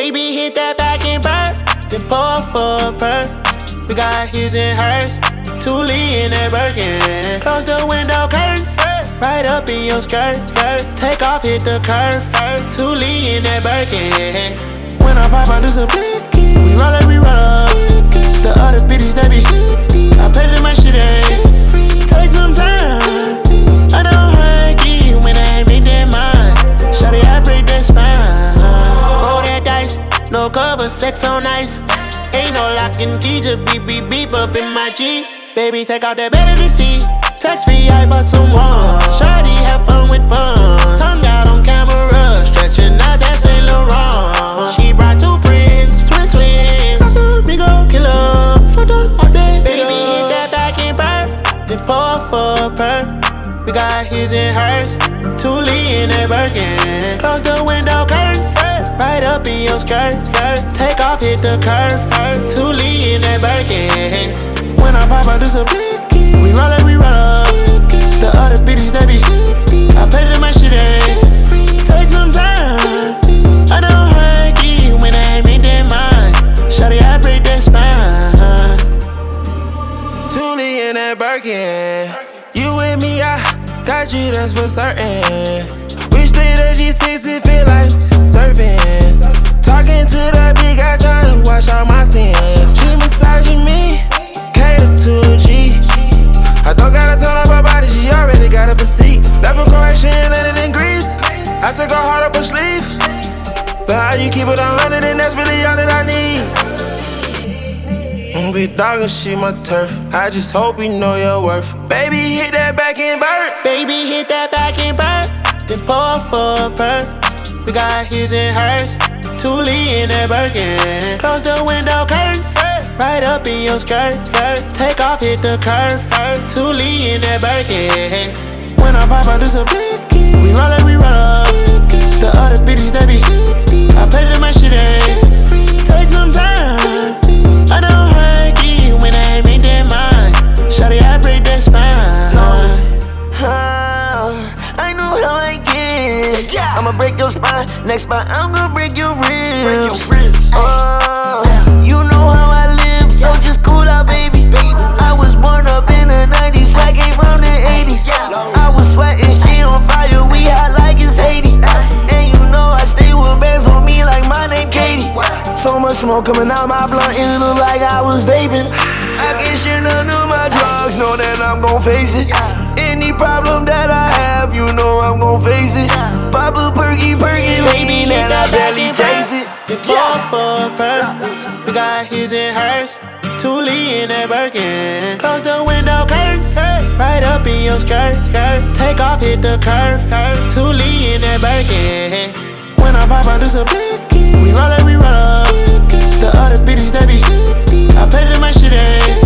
Baby, hit that back and burn, then pour for a perk. We got his and hers, Thule in that Birkin. Close the window curtains, right up in your skirt. Take off, hit the curve, Thule in that Birkin. When I pop out, this a blicky. We roll up, the other bitches, they be shifty. I pay for my shit, take some time. I don't hug you when I make that mind. Shawty, I break that spine. Roll that dice, no cover, sex on ice. Ain't no lock and key, just beep, beep, beep up in my G. Baby, take out that baby seat. Tax free, I bought some one. Shawty, have fun with fun. Tongue out on camera, stretching out that Saint Laurent. She brought two friends, twins. Casamigo killer, fucked up all day. Baby, hit that back and burn, then pour for a perk. We got his and hers, Thule in that Birkin. Close the window curtains, right up in your skirt. Take off, hit the curve, Thule in that Birkin. When I pop out, this a blicky. We roll up, the other bitches, they be shifty. I pay for my shit, take some time. I don't hug you when I make that mind. Shawty, I break that spine. Thule in that Birkin. You with me, I got you, that's for certain. We stay at G6, it feel like surfing. Talking to that big guy, trying to wash all my sins. She massaging me, cater to a G. I don't gotta turn up her body, she already got a physique. Left from Croatia and landed in Greece. I took her heart up her sleeve. But how you keep it 100, and that's really all that I need. Big dog and she my turf. I just hope you know your worth. Baby, hit that back and burn. Baby, hit that back and burn, then pour for a perk. We got his and hers, Thule in that Birkin. Close the window curtains, right up in your skirt. Take off, hit the curve, Thule in that Birkin. When I pop out, this a blicky. We roll up, the other bitches, they be shifty. I pay for my shit, take some time. I don't hug you when I make that mind. Shawty, I break that spine. I know how I get. I'ma break your spine. Next spot, I'm gonna break your ribs. You know how I live, so just cool out, baby. I was born up in the 90s, I came from the 80s. I was sweating, she on fire, we hot like it's Haiti. And you know I stay with bands on me like my name Katie. So much smoke coming out my blunt, it look like I was vaping. I can't share none of my drugs, know that I'm gon' face it. Any problem that I have, you know I'm gon' face it. Pop a perky, baby, then I barely taste it. Then pour for a perk. We got his and hers, Thule in that Birkin. Close the window curtains, right up in your skirt. Take off, hit the curve, Thule in that Birkin. When I pop out, this a blicky. We roll up, the other bitches, they be shifty. I pay for my shit,